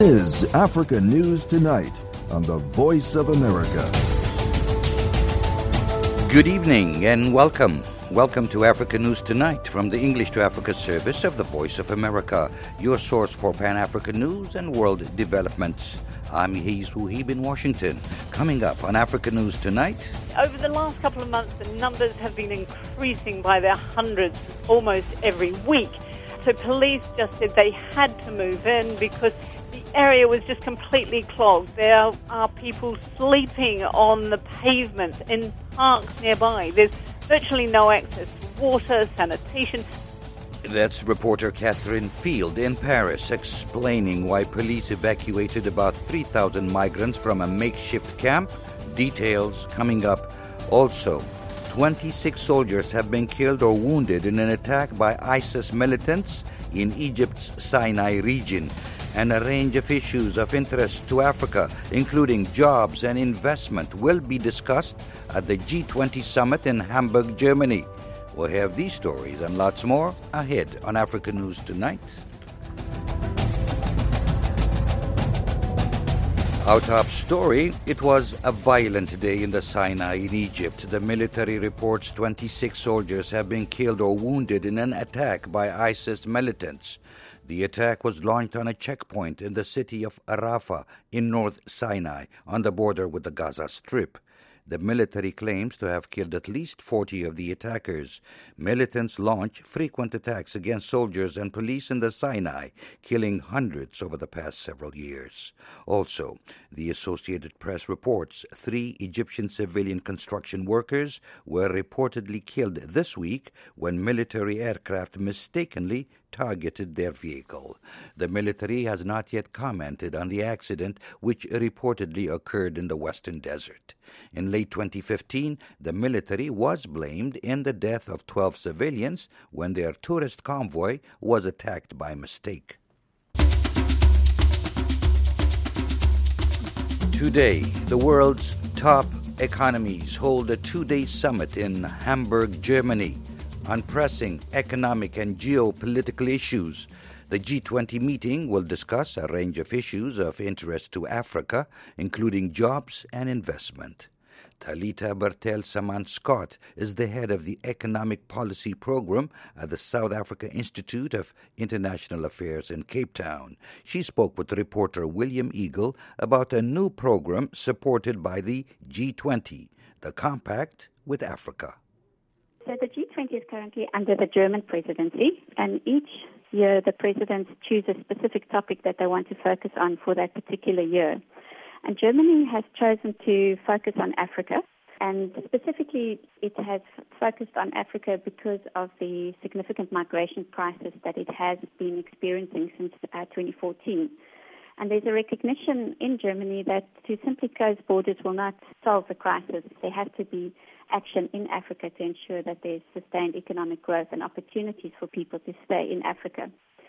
Is Africa News Tonight on the Voice of America. Good evening and welcome. Welcome to Africa News Tonight from the English to Africa service of the Voice of America, your source for Pan-African news and world developments. I'm Hayes Wuhib in Washington. Coming up on Africa News Tonight. Over the last couple of months, the numbers have been increasing by their hundreds almost every week. So police just said they had to move in because the area was just completely clogged. There are people sleeping on the pavement in parks nearby. There's virtually no access to water, sanitation. That's reporter Catherine Field in Paris explaining why police evacuated about 3,000 migrants from a makeshift camp. Details coming up. Also, 26 soldiers have been killed or wounded in an attack by ISIS militants in Egypt's Sinai region. And a range of issues of interest to Africa, including jobs and investment, will be discussed at the G20 summit in Hamburg, Germany. We'll have these stories and lots more ahead on Africa News Tonight. Our top story, it was a violent day in the Sinai in Egypt. The military reports 26 soldiers have been killed or wounded in an attack by ISIS militants. The attack was launched on a checkpoint in the city of Rafah in North Sinai on the border with the Gaza Strip. The military claims to have killed at least 40 of the attackers. Militants launch frequent attacks against soldiers and police in the Sinai, killing hundreds over the past several years. Also, the Associated Press reports 3 Egyptian civilian construction workers were reportedly killed this week when military aircraft mistakenly targeted their vehicle. The military has not yet commented on the accident, which reportedly occurred in the Western Desert. In late 2015, the military was blamed in the death of 12 civilians when their tourist convoy was attacked by mistake. Today, the world's top economies hold a 2-day summit in Hamburg, Germany, on pressing economic and geopolitical issues. The G20 meeting will discuss a range of issues of interest to Africa, including jobs and investment. Talita Bertel-Saman-Scott is the head of the Economic Policy Program at the South Africa Institute of International Affairs in Cape Town. She spoke with reporter William Eagle about a new program supported by the G20, the Compact with Africa. So the G20 is currently under the German presidency, and each year the presidents choose a specific topic that they want to focus on for that particular year. And Germany has chosen to focus on Africa, and specifically it has focused on Africa because of the significant migration crisis that it has been experiencing since 2014. And there's a recognition in Germany that to simply close borders will not solve the crisis. There has to be action in Africa to ensure that there's sustained economic growth and opportunities for people to stay in Africa.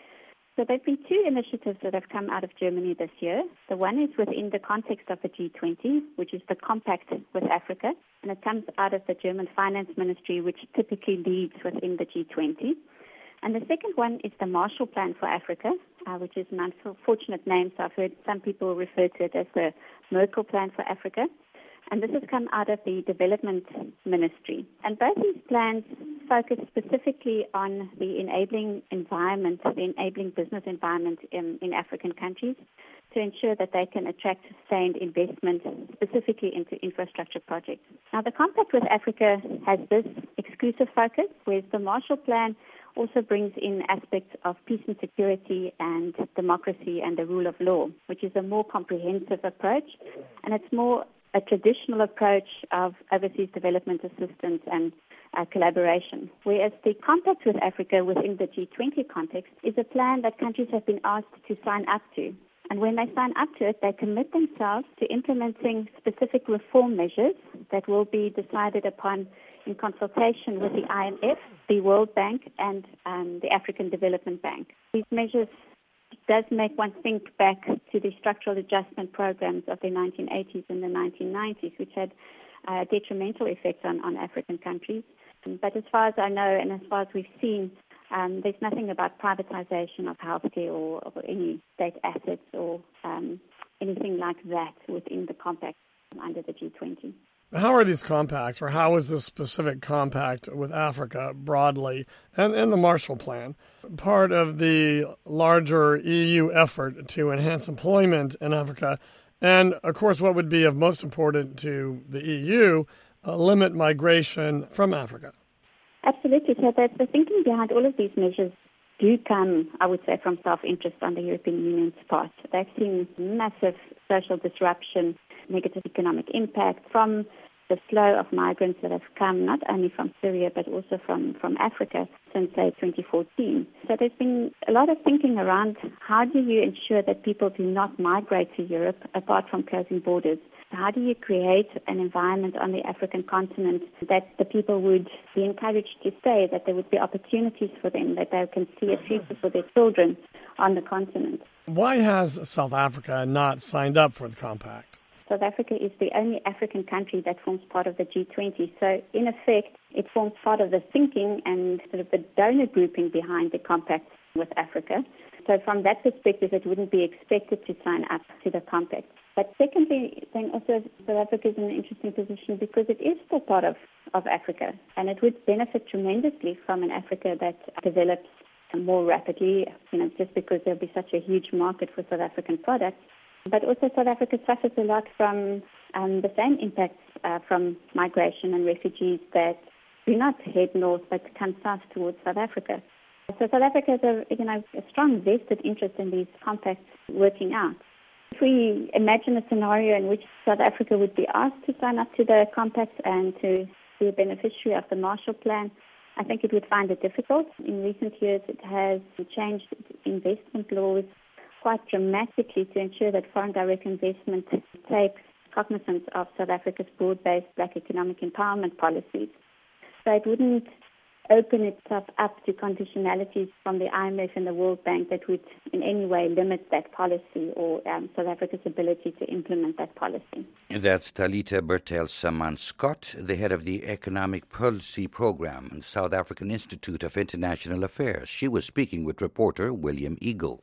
So there have been 2 initiatives that have come out of Germany this year. The one is within the context of the G20, which is the Compact with Africa, and it comes out of the German Finance Ministry, which typically leads within the G20. And the second one is the Marshall Plan for Africa, which is an unfortunate name, so I've heard some people refer to it as the Merkel Plan for Africa. And this has come out of the Development Ministry. And both these plans focus specifically on the enabling environment, the enabling business environment in African countries to ensure that they can attract sustained investment specifically into infrastructure projects. Now, the Compact with Africa has this exclusive focus, whereas the Marshall Plan also brings in aspects of peace and security and democracy and the rule of law, which is a more comprehensive approach, and it's more a traditional approach of overseas development assistance and collaboration. Whereas the Compact with Africa within the G20 context is a plan that countries have been asked to sign up to. And when they sign up to it, they commit themselves to implementing specific reform measures that will be decided upon in consultation with the IMF, the World Bank, and the African Development Bank. These measures does make one think back to the structural adjustment programs of the 1980s and the 1990s, which had detrimental effects on African countries. But as far as I know and as far as we've seen, There's nothing about privatization of healthcare or any state assets or anything like that within the compact under the G20. How are these compacts, or how is this specific compact with Africa broadly and the Marshall Plan part of the larger EU effort to enhance employment in Africa? And, of course, what would be of most importance to the EU, limit migration from Africa? Absolutely. So the thinking behind all of these measures do come, I would say, from self-interest on the European Union's part. They've seen massive social disruption, negative economic impact from the flow of migrants that have come not only from Syria but also from Africa since, say, 2014. So there's been a lot of thinking around how do you ensure that people do not migrate to Europe apart from closing borders. How do you create an environment on the African continent that the people would be encouraged to stay, that there would be opportunities for them, that they can see a future for their children on the continent? Why has South Africa not signed up for the compact? South Africa is the only African country that forms part of the G20. So, in effect, it forms part of the thinking and sort of the donor grouping behind the compact with Africa. So, from that perspective, it wouldn't be expected to sign up to the compact. But secondly, then also South Africa is in an interesting position because it is still part of Africa, and it would benefit tremendously from an Africa that develops more rapidly, just because there'll be such a huge market for South African products. But also South Africa suffers a lot from the same impacts from migration and refugees that do not head north but come south towards South Africa. So South Africa has a strong vested interest in these compacts working out. If we imagine a scenario in which South Africa would be asked to sign up to the compact and to be a beneficiary of the Marshall Plan, I think it would find it difficult. In recent years, it has changed investment laws quite dramatically to ensure that foreign direct investment takes cognizance of South Africa's broad-based black economic empowerment policies. So it wouldn't open itself up to conditionalities from the IMF and the World Bank that would in any way limit that policy or South Africa's ability to implement that policy. That's Talita Bertel-Saman-Scott, the head of the Economic Policy Program at the South African Institute of International Affairs. She was speaking with reporter William Eagle.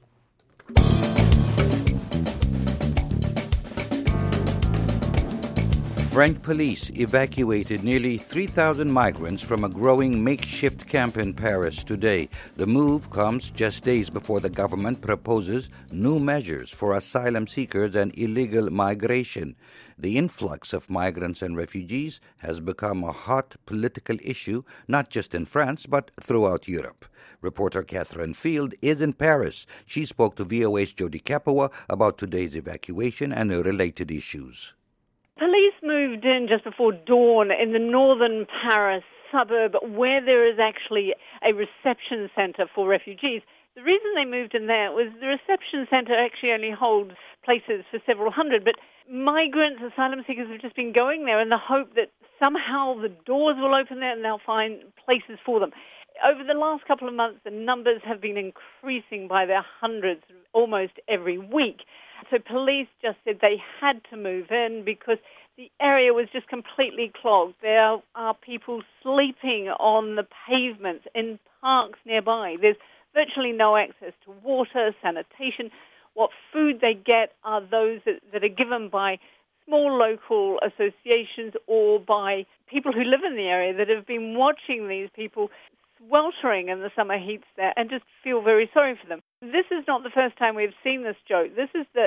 French police evacuated nearly 3,000 migrants from a growing makeshift camp in Paris today. The move comes just days before the government proposes new measures for asylum seekers and illegal migration. The influx of migrants and refugees has become a hot political issue, not just in France, but throughout Europe. Reporter Catherine Field is in Paris. She spoke to VOA's Jody Kapua about today's evacuation and related issues. Police moved in just before dawn in the northern Paris suburb where there is actually a reception centre for refugees. The reason they moved in there was the reception centre actually only holds places for several hundred, but migrants, asylum seekers have just been going there in the hope that somehow the doors will open there and they'll find places for them. Over the last couple of months, the numbers have been increasing by their hundreds almost every week. So police just said they had to move in because the area was just completely clogged. There are people sleeping on the pavements in parks nearby. There's virtually no access to water, sanitation. What food they get are those that are given by small local associations or by people who live in the area that have been watching these people sweltering in the summer heats there and just feel very sorry for them. This is not the first time we've seen this, Joe. This is the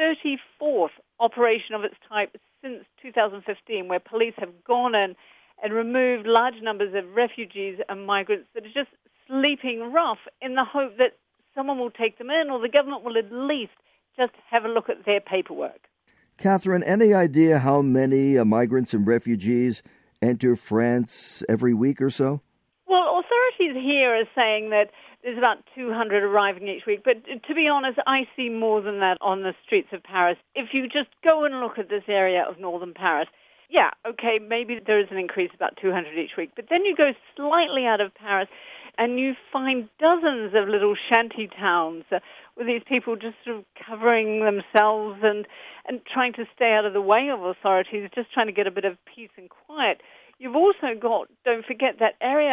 34th operation of its type since 2015 where police have gone in and removed large numbers of refugees and migrants that are just sleeping rough in the hope that someone will take them in or the government will at least just have a look at their paperwork. Catherine, any idea how many migrants and refugees enter France every week or so? Well, authorities here are saying that there's about 200 arriving each week, but to be honest, I see more than that on the streets of Paris. If you just go and look at this area of northern Paris, yeah, okay, maybe there is an increase about 200 each week, but then you go slightly out of Paris and you find dozens of little shanty towns with these people just sort of covering themselves and trying to stay out of the way of authorities, just trying to get a bit of peace and quiet. You've also got, don't forget, that area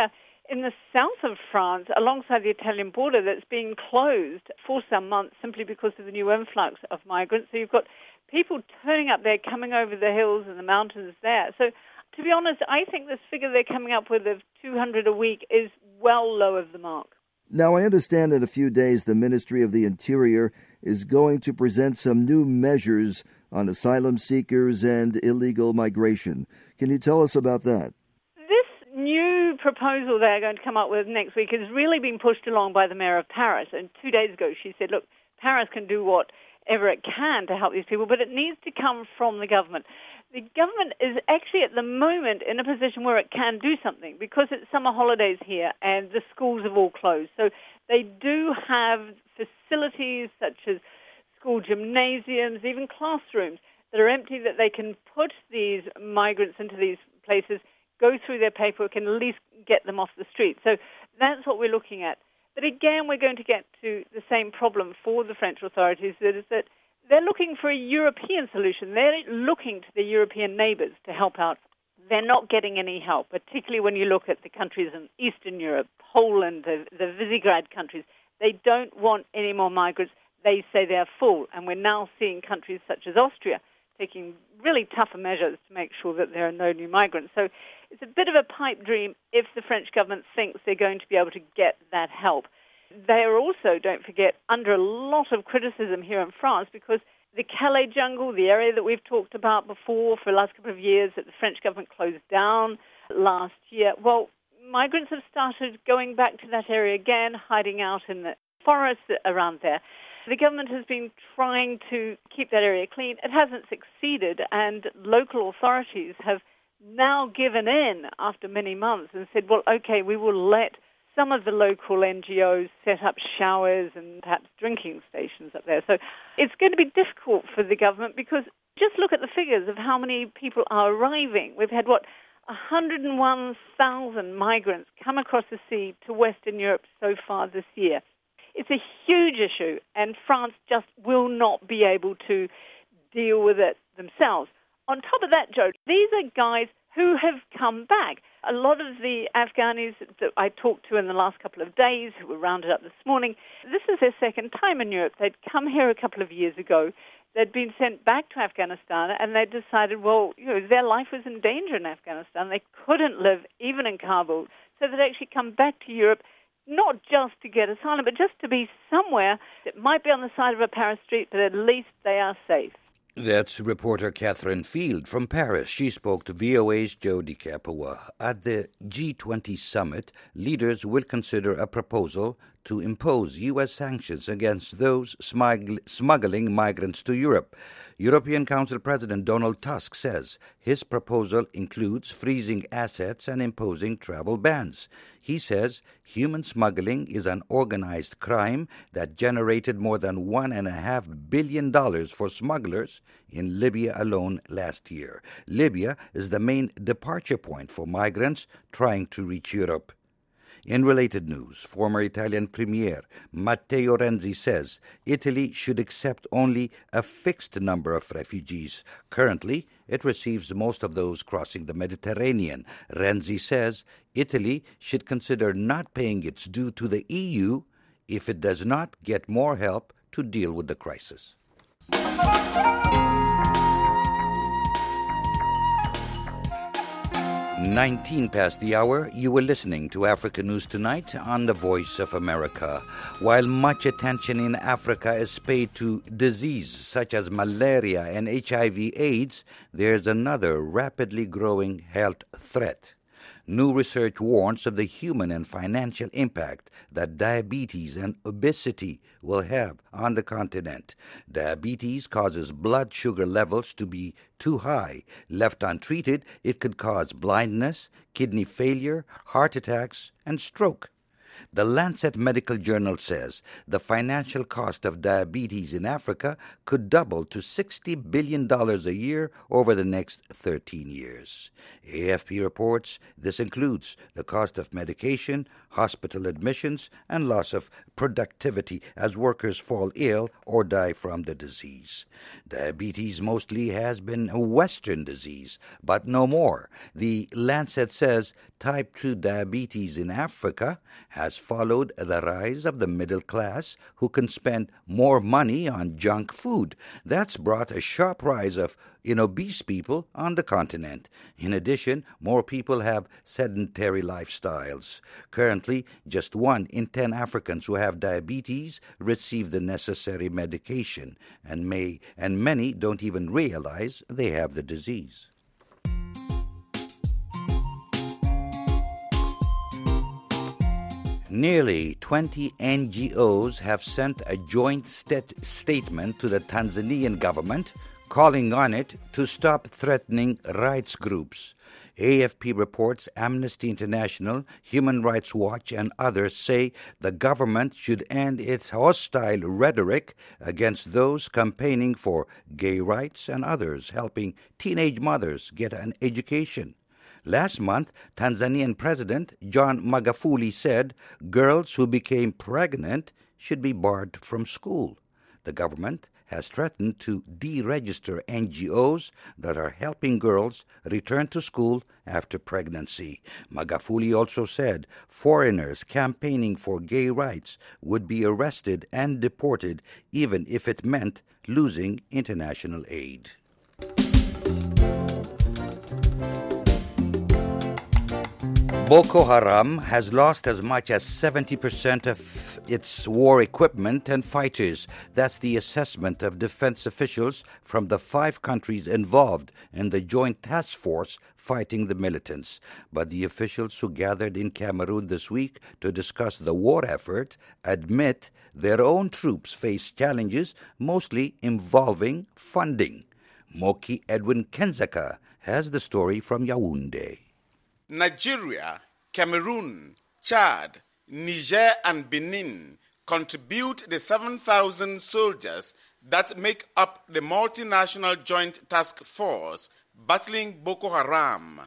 in the south of France, alongside the Italian border, that's been closed for some months simply because of the new influx of migrants. So you've got people turning up there, coming over the hills and the mountains there. So to be honest, I think this figure they're coming up with of 200 a week is well low of the mark. Now, I understand in a few days the Ministry of the Interior is going to present some new measures on asylum seekers and illegal migration. Can you tell us about that? This new proposal they're going to come up with next week has really been pushed along by the mayor of Paris. And 2 days ago she said, look, Paris can do whatever it can to help these people, but it needs to come from the government. The government is actually at the moment in a position where it can do something because it's summer holidays here and the schools have all closed. So they do have facilities such as school gymnasiums, even classrooms that are empty that they can put these migrants into these places, go through their paperwork and at least get them off the street. So that's what we're looking at. But again, we're going to get to the same problem for the French authorities, that is that they're looking for a European solution. They're looking to their European neighbours to help out. They're not getting any help, particularly when you look at the countries in Eastern Europe, Poland, the Visegrad countries. They don't want any more migrants. They say they're full. And we're now seeing countries such as Austria taking really tougher measures to make sure that there are no new migrants. So it's a bit of a pipe dream if the French government thinks they're going to be able to get that help. They are also, don't forget, under a lot of criticism here in France because the Calais jungle, the area that we've talked about before for the last couple of years that the French government closed down last year, well, migrants have started going back to that area again, hiding out in the forests around there. The government has been trying to keep that area clean. It hasn't succeeded, and local authorities have now given in after many months and said, well, okay, we will let some of the local NGOs set up showers and perhaps drinking stations up there. So it's going to be difficult for the government because just look at the figures of how many people are arriving. We've had, 101,000 migrants come across the sea to Western Europe so far this year. It's a huge issue, and France just will not be able to deal with it themselves. On top of that, Joe, these are guys who have come back. A lot of the Afghanis that I talked to in the last couple of days, who were rounded up this morning, this is their second time in Europe. They'd come here a couple of years ago. They'd been sent back to Afghanistan, and they decided, their life was in danger in Afghanistan. They couldn't live even in Kabul. So they'd actually come back to Europe, not just to get asylum, but just to be somewhere that might be on the side of a Paris street, but at least they are safe. That's reporter Catherine Field from Paris. She spoke to VOA's Jody Kapua. At the G20 summit, leaders will consider a proposal to impose U.S. sanctions against those smuggling migrants to Europe. European Council President Donald Tusk says his proposal includes freezing assets and imposing travel bans. He says human smuggling is an organized crime that generated more than $1.5 billion for smugglers in Libya alone last year. Libya is the main departure point for migrants trying to reach Europe. In related news, former Italian Premier Matteo Renzi says Italy should accept only a fixed number of refugees. Currently, it receives most of those crossing the Mediterranean. Renzi says Italy should consider not paying its due to the EU if it does not get more help to deal with the crisis. 19 past the hour, you were listening to Africa News Tonight on the Voice of America. While much attention in Africa is paid to disease such as malaria and HIV/AIDS, there's another rapidly growing health threat. New research warns of the human and financial impact that diabetes and obesity will have on the continent. Diabetes causes blood sugar levels to be too high. Left untreated, it could cause blindness, kidney failure, heart attacks, and stroke. The Lancet Medical Journal says the financial cost of diabetes in Africa could double to $60 billion a year over the next 13 years. AFP reports this includes the cost of medication, hospital admissions, and loss of productivity as workers fall ill or die from the disease. Diabetes mostly has been a Western disease, but no more. The Lancet says type 2 diabetes in Africa has followed the rise of the middle class, who can spend more money on junk food. That's brought a sharp rise in obese people on the continent. In addition, more people have sedentary lifestyles. Currently, just 1 in 10 Africans who have diabetes receive the necessary medication, and many don't even realize they have the disease. Nearly 20 NGOs have sent a joint statement to the Tanzanian government calling on it to stop threatening rights groups. AFP reports Amnesty International, Human Rights Watch, and others say the government should end its hostile rhetoric against those campaigning for gay rights and others helping teenage mothers get an education. Last month, Tanzanian President John Magufuli said girls who became pregnant should be barred from school. The government has threatened to deregister NGOs that are helping girls return to school after pregnancy. Magufuli also said foreigners campaigning for gay rights would be arrested and deported, even if it meant losing international aid. Boko Haram has lost as much as 70% of its war equipment and fighters. That's the assessment of defense officials from the 5 countries involved in the joint task force fighting the militants. But the officials who gathered in Cameroon this week to discuss the war effort admit their own troops face challenges, mostly involving funding. Moki Edwin Kenzaka has the story from Yaoundé. Nigeria, Cameroon, Chad, Niger, and Benin contribute the 7,000 soldiers that make up the multinational joint task force battling Boko Haram.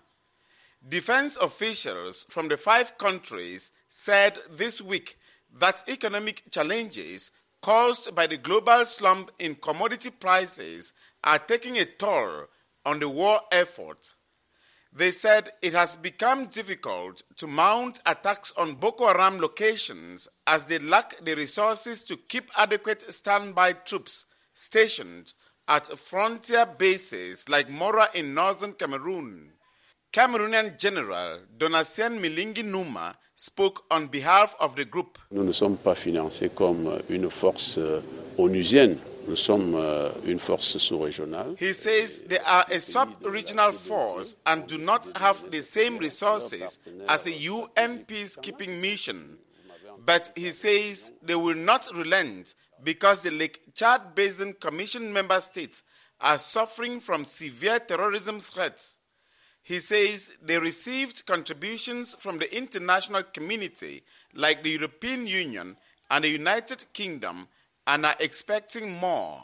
Defense officials from the 5 countries said this week that economic challenges caused by the global slump in commodity prices are taking a toll on the war effort. They said it has become difficult to mount attacks on Boko Haram locations as they lack the resources to keep adequate standby troops stationed at frontier bases like Mora in northern Cameroon. Cameroonian General Donatien Milingi Numa spoke on behalf of the group. Nous ne sommes pas financés comme une force onusienne. Nous sommes une force sous-régionale. He says they are a sub-regional force and do not have the same resources as a UN peacekeeping mission. But he says they will not relent because the Lake Chad Basin Commission member states are suffering from severe terrorism threats. He says they received contributions from the international community like the European Union and the United Kingdom and are expecting more.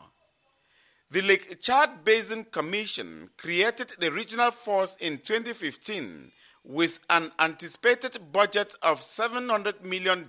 The Lake Chad Basin Commission created the regional force in 2015 with an anticipated budget of $700 million.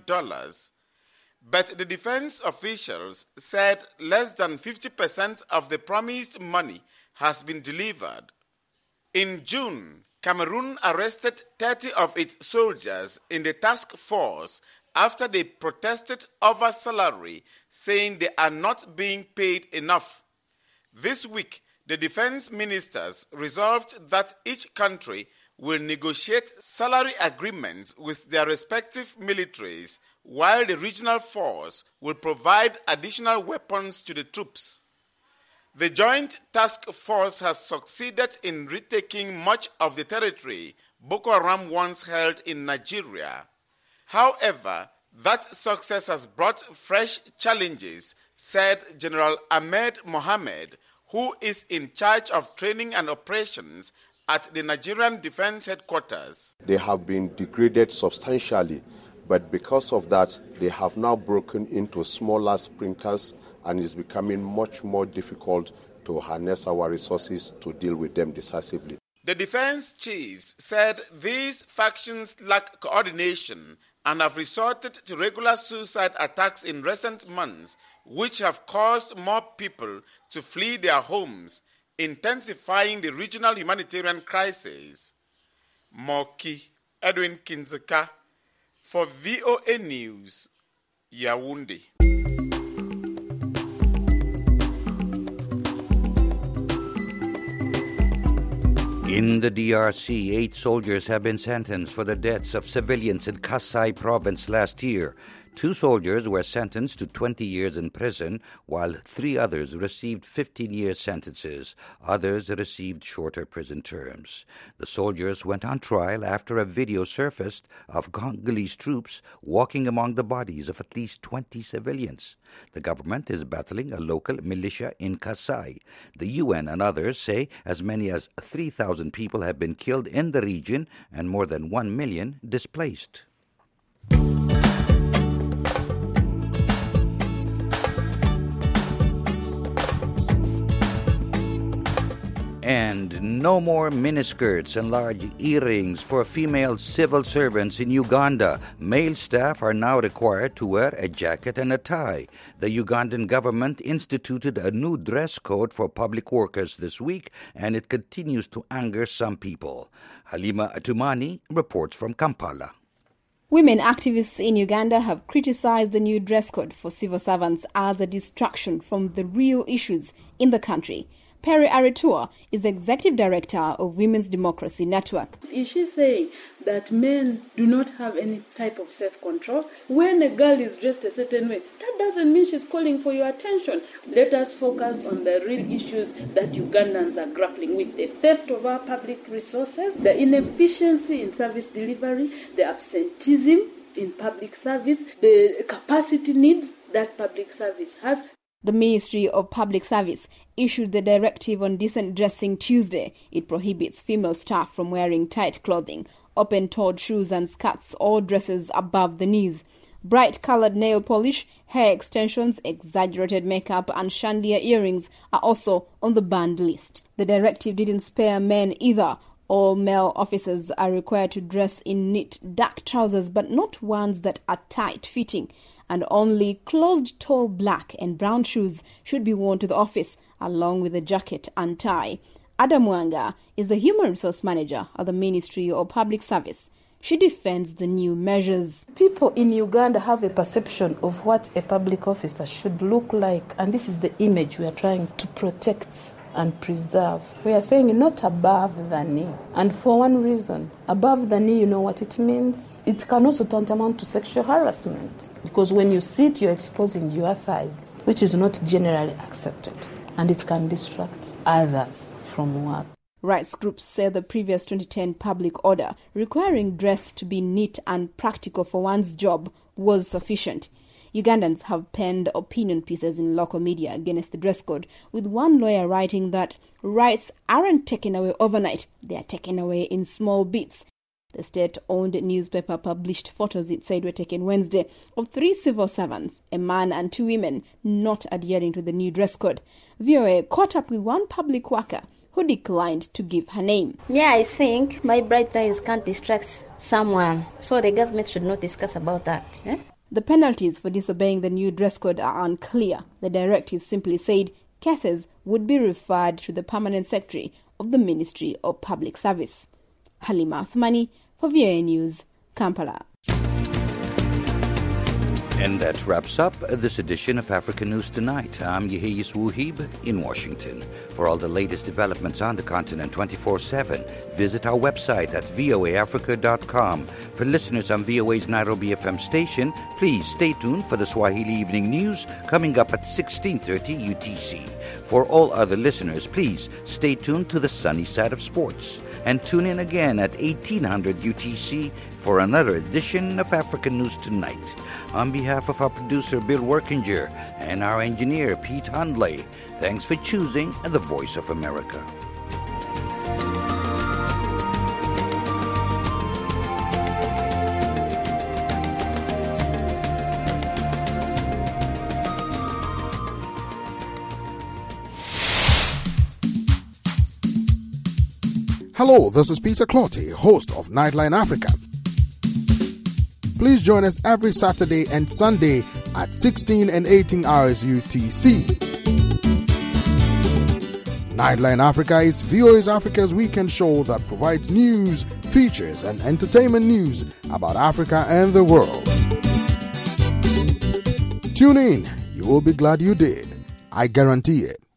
But the defense officials said less than 50% of the promised money has been delivered. In June, Cameroon arrested 30 of its soldiers in the task force after they protested over salary, saying they are not being paid enough. This week, the defense ministers resolved that each country will negotiate salary agreements with their respective militaries, while the regional force will provide additional weapons to the troops. The Joint Task Force has succeeded in retaking much of the territory Boko Haram once held in Nigeria. However, that success has brought fresh challenges, said General Ahmed Mohammed, who is in charge of training and operations at the Nigerian Defense Headquarters. They have been degraded substantially But because of that, they have now broken into smaller sprinters, and it's becoming much more difficult to harness our resources to deal with them decisively. The defense chiefs said these factions lack coordination and have resorted to regular suicide attacks in recent months, which have caused more people to flee their homes, intensifying the regional humanitarian crisis. Moki Edwin Kinzeka for VOA News, Yaoundé. In the DRC, 8 soldiers have been sentenced for the deaths of civilians in Kasai province last year. 2 soldiers were sentenced to 20 years in prison, while 3 others received 15-year sentences. Others received shorter prison terms. The soldiers went on trial after a video surfaced of Congolese troops walking among the bodies of at least 20 civilians. The government is battling a local militia in Kasai. The UN and others say as many as 3,000 people have been killed in the region and more than 1 million displaced. And no more miniskirts and large earrings for female civil servants in Uganda. Male staff are now required to wear a jacket and a tie. The Ugandan government instituted a new dress code for public workers this week, and it continues to anger some people. Halima Atumani reports from Kampala. Women activists in Uganda have criticized the new dress code for civil servants as a distraction from the real issues in the country. Perry Aretua is the executive director of Women's Democracy Network. Is she saying that men do not have any type of self-control? When a girl is dressed a certain way, that doesn't mean she's calling for your attention. Let us focus on the real issues that Ugandans are grappling with: the theft of our public resources, the inefficiency in service delivery, the absenteeism in public service, the capacity needs that public service has. The Ministry of Public Service issued the directive on decent dressing Tuesday. It prohibits female staff from wearing tight clothing, open-toed shoes and skirts or dresses above the knees. Bright-colored nail polish, hair extensions, exaggerated makeup and chandelier earrings are also on the banned list. The directive didn't spare men either. All male officers are required to dress in neat dark trousers, but not ones that are tight-fitting, and only closed-toe black and brown shoes should be worn to the office, along with a jacket and tie. Ada Mwanga is the Human Resource Manager of the Ministry of Public Service. She defends the new measures. People in Uganda have a perception of what a public officer should look like, and this is the image we are trying to protect and preserve. We are saying not above the knee. And for one reason, above the knee, you know what it means? It can also tantamount to sexual harassment, because when you sit, you're exposing your thighs, which is not generally accepted, and it can distract others from work. Rights groups say the previous 2010 public order requiring dress to be neat and practical for one's job was sufficient. Ugandans have penned opinion pieces in local media against the dress code, with one lawyer writing that rights aren't taken away overnight, they are taken away in small bits. The state-owned newspaper published photos it said were taken Wednesday of 3 civil servants, a man and 2 women, not adhering to the new dress code. VOA caught up with one public worker who declined to give her name. Yeah, I think my bright eyes can't distract someone, so the government should not discuss about that. The penalties for disobeying the new dress code are unclear. The directive simply said cases would be referred to the permanent secretary of the Ministry of Public Service. Halima Athmani for VOA News, Kampala. And that wraps up this edition of Africa News Tonight. I'm Yehiyis Wuhib in Washington. For all the latest developments on the continent 24/7, visit our website at voaafrica.com. For listeners on VOA's Nairobi FM station, please stay tuned for the Swahili Evening News coming up at 16:30 UTC. For all other listeners, please stay tuned to the sunny side of sports and tune in again at 1800 UTC for another edition of Africa News Tonight. On behalf of our producer Bill Workinger and our engineer Pete Hundley, thanks for choosing the Voice of America. Hello, this is Peter Clotty, host of Nightline Africa. Please join us every Saturday and Sunday at 16 and 18 hours UTC. Nightline Africa is VOA Africa's weekend show that provides news, features, and entertainment news about Africa and the world. Tune in. You will be glad you did. I guarantee it.